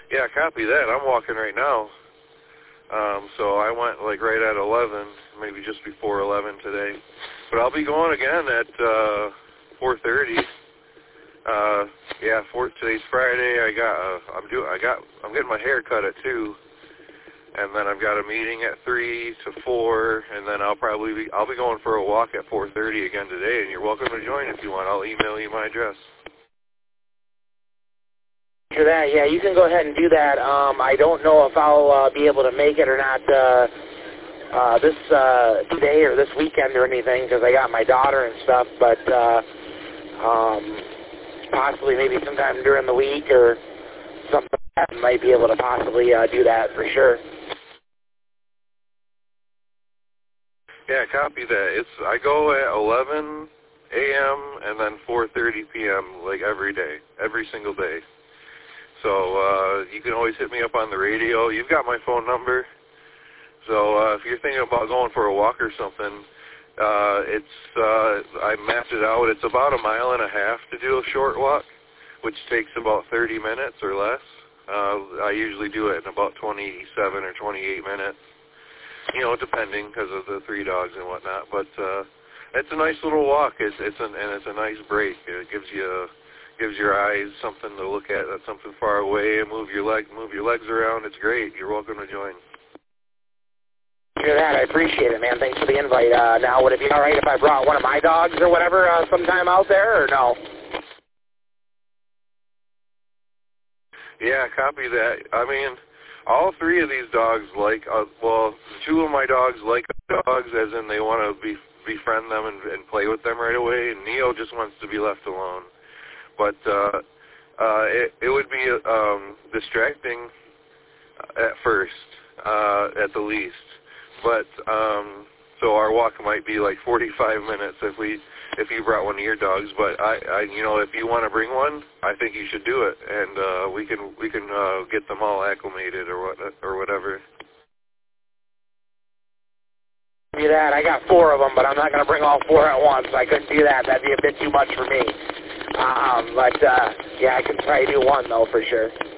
Yeah, copy that. I'm walking right now. So I went like right at 11, maybe just before 11 today. But I'll be going again at 4:30. Today's Friday. I'm getting my hair cut at 2, and then I've got a meeting at 3 to 4, and then I'll be going for a walk at 4:30 again today. And you're welcome to join if you want. I'll email you my address. For that, yeah, you can go ahead and do that. I don't know if I'll be able to make it or not this today or this weekend or anything because I got my daughter and stuff, but possibly maybe sometime during the week or something like that, might be able to possibly do that for sure. Yeah, copy that. I go at 11 a.m. and then 4:30 p.m. like every day, every single day. So you can always hit me up on the radio. You've got my phone number. So if you're thinking about going for a walk or something, I mapped it out. It's about 1.5 miles to do a short walk, which takes about 30 minutes or less. I usually do it in about 27 or 28 minutes, depending because of the 3 dogs and whatnot. But it's a nice little walk. It's a nice break. It gives your eyes something to look at. That's something far away, and move your legs around. It's great. You're welcome to join. Hear that? I appreciate it, man. Thanks for the invite. Now, would it be all right if I brought one of my dogs or whatever sometime out there, or no? Yeah, copy that. I mean, all 3 of these dogs like, 2 of my dogs like dogs, as in they want to befriend them and play with them right away, and Neo just wants to be left alone. But it would be distracting at first, at the least. But so our walk might be like 45 minutes if you brought one of your dogs. But if you want to bring one, I think you should do it, and we can get them all acclimated or whatever. Do that. I got 4 of them, but I'm not going to bring all 4 at once. I couldn't do that. That'd be a bit too much for me. Yeah, I can try to do one though for sure.